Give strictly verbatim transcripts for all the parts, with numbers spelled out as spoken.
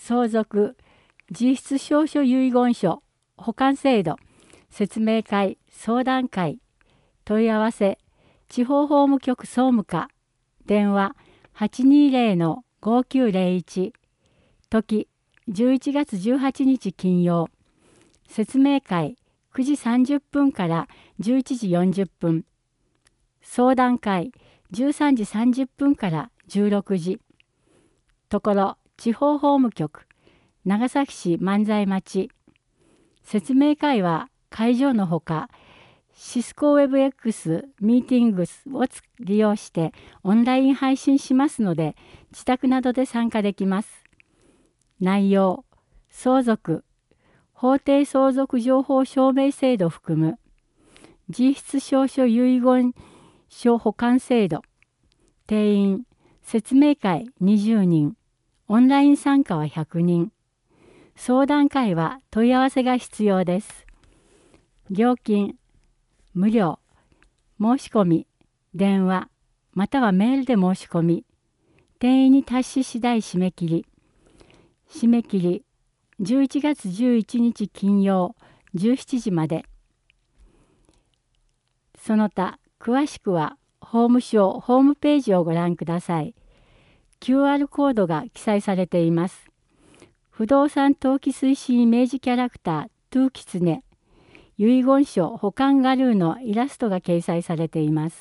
相続、実質証書遺言書、保管制度、説明会、相談会、問い合わせ、地方法務局総務課、電話 はちにーぜろ ごきゅうぜろいち、時じゅういちがつじゅうはちにち金曜、説明会くじさんじゅっぷんからじゅういちじよんじゅっぷん、相談会じゅうさんじさんじゅっぷんからじゅうろくじ、ところ地方法務局、長崎市万歳町、説明会は会場のほか、シスコ WebX ミーティングスを利用してオンライン配信しますので、自宅などで参加できます。内容、相続、法定相続情報証明制度を含む、実質証書遺言書保管制度、定員、説明会にじゅうにん、オンライン参加はひゃくにん、相談会は問い合わせが必要です。料金、無料、申し込み、電話、またはメールで申し込み、定員に達し次第締め切り。締め切り、じゅういちがつじゅういちにち金曜じゅうしちじまで。その他、詳しくは法務省ホームページをご覧ください。キューアール コードが記載されています。不動産登記推進イメージキャラクタートゥーキツネ、遺言書保管ガルーのイラストが掲載されています。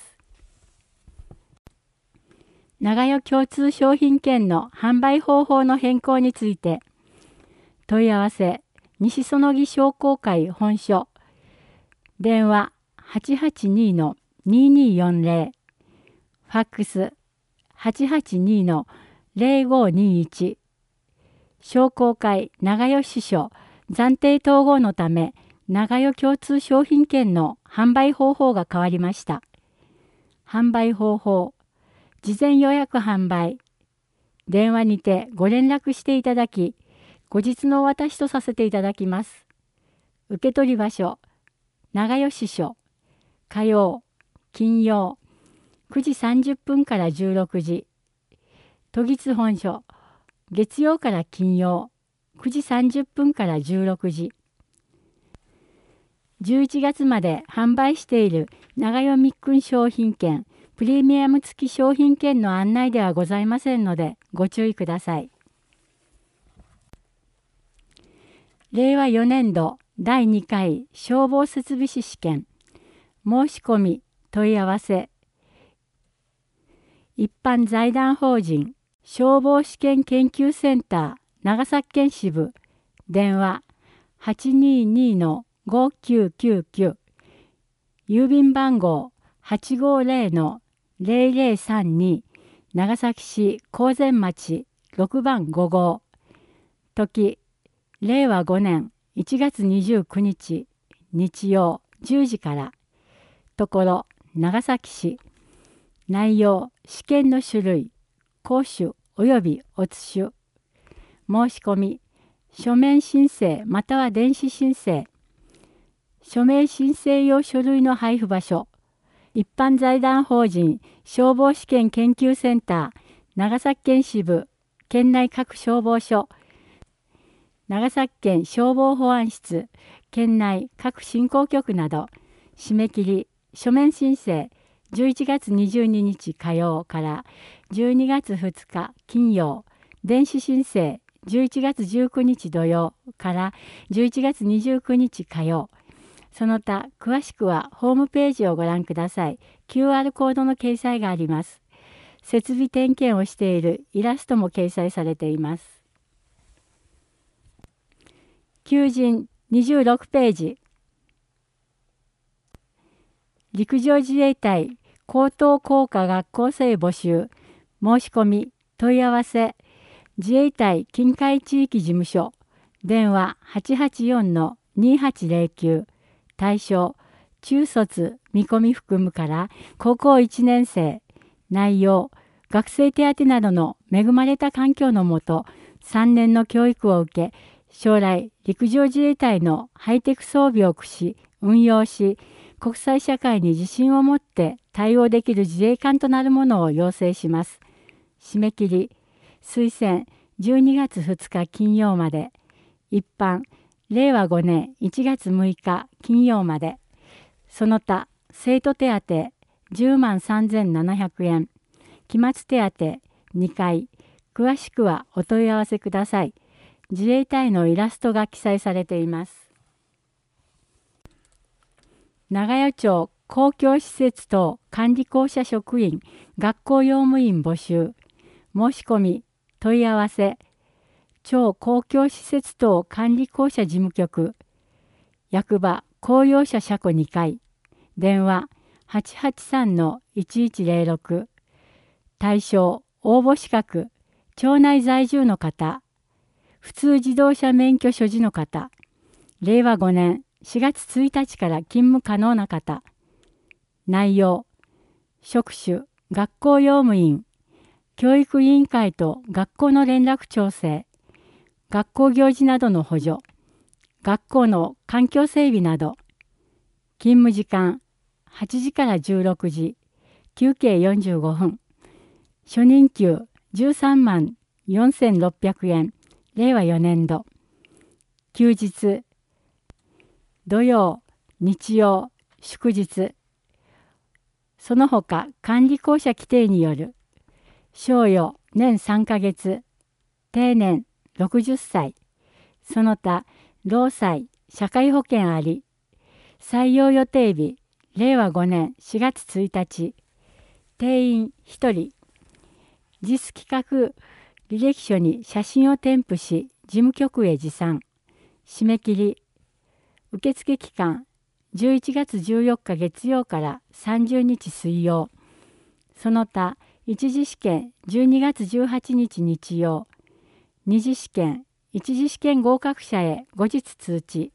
長与共通商品券の販売方法の変更について、問い合わせ、西園木商工会本所、電話 はちはちに の にーにーよんぜろ、ファックス はちはちに の ぜろごにいち、商工会長与支所暫定統合のため、長与共通商品券の販売方法が変わりました。販売方法、事前予約販売、電話にてご連絡していただき、後日のお渡しとさせていただきます。受取場所、長与支所、火曜、金曜、くじさんじゅっぷんからじゅうろくじ、都立本所、月曜から金曜、くじさんじゅっぷんからじゅうろくじ。じゅういちがつまで販売している長与みっくん商品券、プレミアム付き商品券の案内ではございませんのでご注意ください。れいわよねんどだいにかい消防設備士試験、申し込み、問い合わせ、一般財団法人消防試験研究センター長崎県支部、電話 はちにーに の ごきゅうきゅうきゅう、郵便番号 はちごぜろ の ぜろぜろさんに、長崎市公然町ろくばんごごう、時れいわごねんいちがつにじゅうくにち日曜じゅうじから、ところ長崎市、内容、試験の種類、講習及びおつしゅ、申し込み、書面申請または電子申請、署名申請用書類の配布場所、一般財団法人消防試験研究センター長崎県支部、県内各消防署、長崎県消防保安室、県内各振興局など、締め切り、書面申請、じゅういちがつにじゅうににち火曜からじゅうにがつふつか金曜、電子申請、じゅういちがつじゅうくにち土曜からじゅういちがつにじゅうくにち火曜。その他、詳しくはホームページをご覧ください。キューアール コードの掲載があります。設備点検をしているイラストも掲載されています。求人にじゅうろくページ。陸上自衛隊高等工科学校生募集、申し込み、問い合わせ、自衛隊近海地域事務所、電話 はちはちよん の にはちぜろきゅう、対象、中卒見込み含むから高校いちねん生、内容、学生手当などの恵まれた環境のもと、さんねんの教育を受け、将来陸上自衛隊のハイテク装備を駆使、運用し、国際社会に自信を持って対応できる自衛官となるものを養成します。締め切り、推薦じゅうにがつふつか金曜まで、一般、れいわごねんいちがつむいか金曜まで、その他、生徒手当じゅうまんさんぜんななひゃくえん、期末手当にかい、詳しくはお問い合わせください。自衛隊のイラストが記載されています。長与町公共施設等管理公社職員学校用務員募集。申し込み、問い合わせ、町公共施設等管理公社事務局、役場公用車車庫にかい、電話 はちはちさんのいちいちぜろろく、対象応募資格、町内在住の方、普通自動車免許所持の方、れいわごねんしがつついたちから勤務可能な方、内容、職種、学校用務員、教育委員会と学校の連絡調整、学校行事などの補助、学校の環境整備など、勤務時間はちじからじゅうろくじ、休憩よんじゅうごふん、初任給じゅうさんまんよんせんろっぴゃくえん、れいわよねんど、休日、土曜、日曜、祝日、その他管理公社規定による、賞与年さんかげつ、定年ろくじゅっさい、その他労災、社会保険あり、採用予定日、れいわごねんしがつついたち、定員ひとり、実企画履歴書に写真を添付し、事務局へ持参。締め切り、受付期間、じゅういちがつじゅうよっか月曜からさんじゅうにち水曜。その他、一次試験じゅうにがつじゅうはちにち日曜。二次試験、一次試験合格者へ後日通知。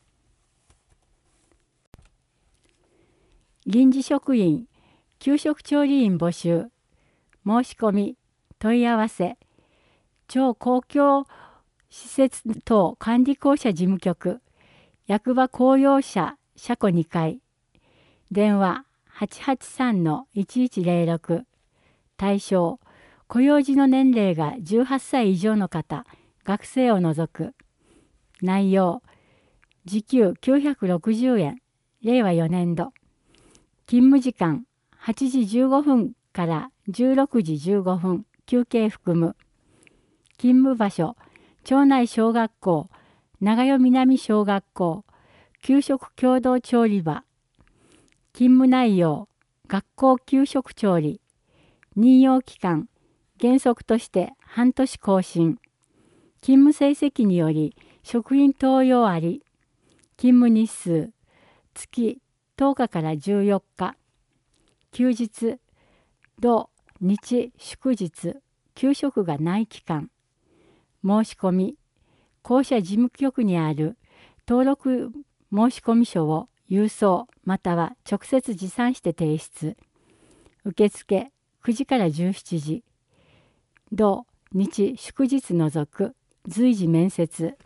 臨時職員、給食調理員募集。申し込み、問い合わせ、町公共施設等管理公社事務局、役場公用車車庫にかい、電話 はちはちさんのいちいちぜろろく、対象、雇用時の年齢がじゅうはっさい以上の方、学生を除く。内容、時給きゅうひゃくろくじゅうえん、れいわよねんど。勤務時間はちじじゅうごふんからじゅうろくじじゅうごふん、休憩含む。勤務場所、町内小学校、長与南小学校、給食共同調理場。勤務内容、学校給食調理。任用期間、原則として半年更新。勤務成績により職員登用あり。勤務日数、月とおかからじゅうよっか。休日、土、日、祝日、給食がない期間。申し込み、公社事務局にある登録申込書を郵送または直接持参して提出。受付くじからじゅうしちじ。土、日、祝日除く随時面接。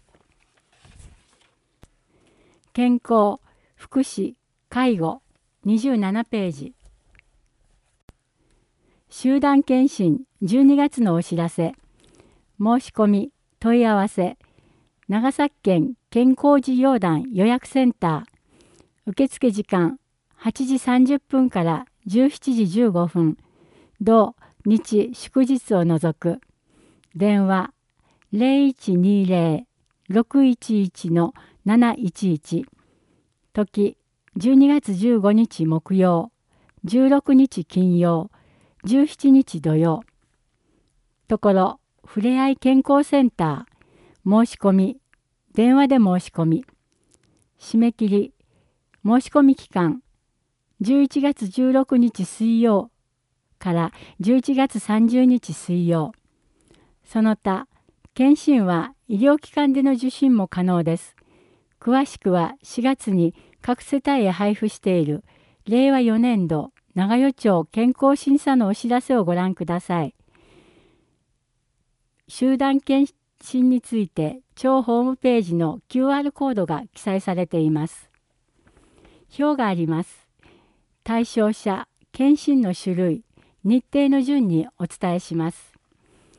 健康、福祉、介護にじゅうななページ。集団検診じゅうにがつのお知らせ。申し込み、問い合わせ、長崎県健康事業団予約センター。受付時間はちじさんじゅっぷんからじゅうしちじじゅうごふん。土、日、祝日を除く。電話ゼロいちにゼロ ろくいちいちのなないちいち。時じゅうにがつじゅうごにち木曜、じゅうろくにち金曜、じゅうしちにち土曜。ところ、ふれあい健康センター、申し込み、電話で申し込み。締め切り、申し込み期間、じゅういちがつじゅうろくにち水曜からじゅういちがつさんじゅうにち水曜。その他、検診は医療機関での受診も可能です。詳しくはしがつに各世帯へ配布しているれいわよねんど長与町健康審査のお知らせをご覧ください。集団検診について町ホームページの キューアール コードが記載されています。表があります。対象者、検診の種類、日程の順にお伝えします。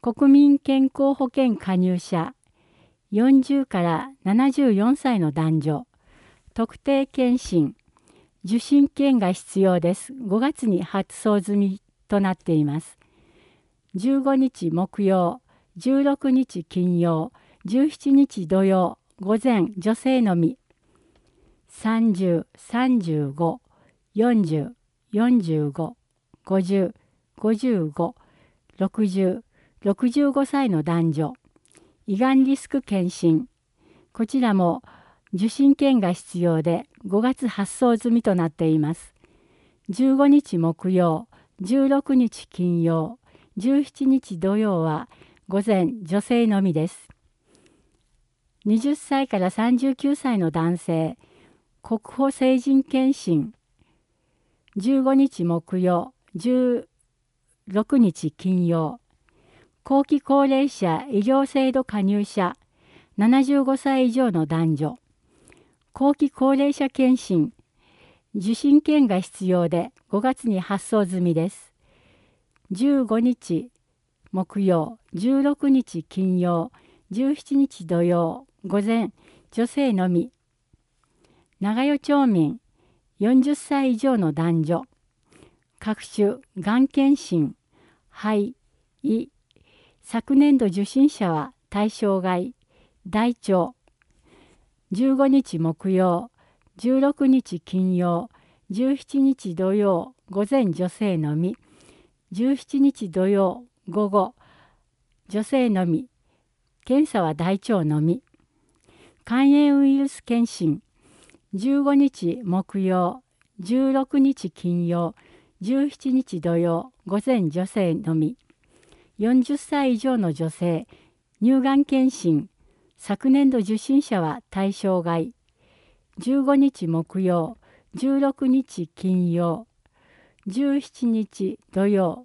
国民健康保険加入者よんじゅうからななじゅうよんさいの男女、特定健診、受診券が必要です。ごがつに発送済みとなっています。じゅうごにち木曜、じゅうろくにち金曜、じゅうしちにち土曜、午前女性のみ。さんじゅう、さんじゅうご、よんじゅう、よんじゅうご、ごじゅう、ごじゅうご、ろくじゅう、ろくじゅうごさいの男女。胃がんリスク検診。こちらも受診券が必要でごがつ発送済みとなっています。じゅうごにち木曜、じゅうろくにち金曜、じゅうしちにち土曜は午前女性のみです。はたちからさんじゅうきゅうさいの男性、国保成人検診。じゅうごにち木曜、じゅうろくにち金曜。後期高齢者医療制度加入者ななじゅうごさい以上の男女。後期高齢者検診。受診券が必要でごがつに発送済みです。じゅうごにち木曜、じゅうろくにち金曜、じゅうしちにち土曜、午前女性のみ。長与町民よんじゅっさい以上の男女。各種がん検診、肺、胃、昨年度受診者は対象外、大腸。じゅうごにち木曜、じゅうろくにち金曜、じゅうしちにち土曜、午前女性のみ。じゅうしちにち土曜、午後、女性のみ。検査は大腸のみ。肝炎ウイルス検診。じゅうごにち木曜、じゅうろくにち金曜、じゅうしちにち土曜、午前女性のみ。よんじゅっさい以上の女性、乳がん検診。昨年度受診者は対象外。じゅうごにち木曜、じゅうろくにち金曜、じゅうしちにち土曜、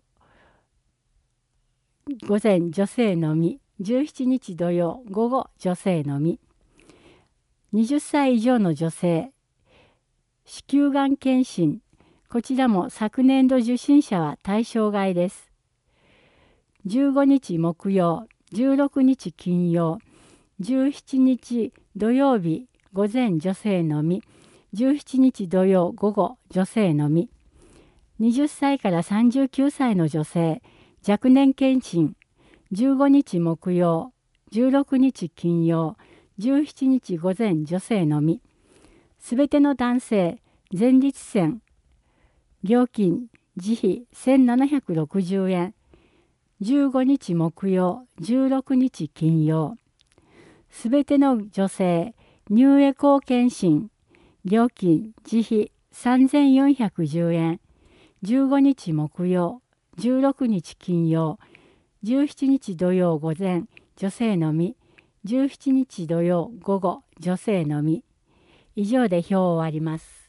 午前女性のみ。じゅうしちにち土曜、午後女性のみ。はたち以上の女性、子宮がん検診。こちらも昨年度受診者は対象外です。じゅうごにち木曜、じゅうろくにち金曜、じゅうしちにち土曜日午前女性のみ。じゅうしちにち土曜午後女性のみ。はたちからさんじゅうきゅうさいの女性、若年検診。じゅうごにち木曜、じゅうろくにち金曜、じゅうしちにち午前女性のみ。すべての男性、前立腺。料金、自費せんななひゃくろくじゅうえん。じゅうごにち木曜、じゅうろくにち金曜。すべての女性、乳エコー検診。料金、自費さんぜんよんひゃくじゅうえん。じゅうごにち木曜、じゅうろくにち金曜、じゅうしちにち土曜午前、女性のみ。じゅうしちにち土曜午後、女性のみ。以上で表を終わります。